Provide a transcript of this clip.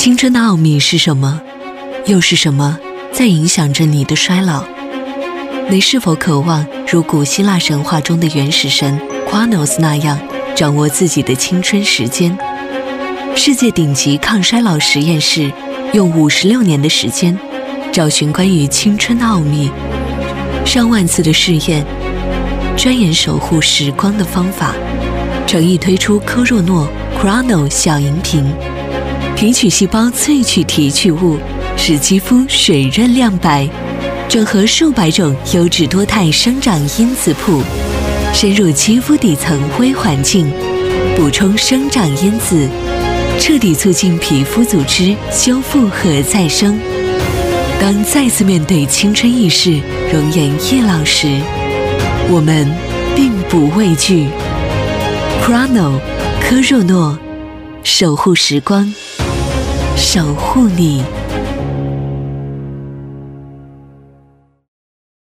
青春的奥秘是什么？又是什么在影响着你的衰老？你是否渴望如古希腊神话中的原始神 Kronos 那样掌握自己的青春时间？世界顶级抗衰老实验室用56年的时间找寻关于青春的奥秘，上万次的试验，专研守护时光的方法，诚意推出科若诺 Kronos 小银瓶，提取细胞萃取提取物，使肌肤水润亮白，整合数百种优质多肽生长因子谱，深入肌肤底层微环境，补充生长因子，彻底促进皮肤组织修复和再生。当再次面对青春易逝、容颜易老时，我们并不畏惧。Kronos 科若诺，守护时光，守护你。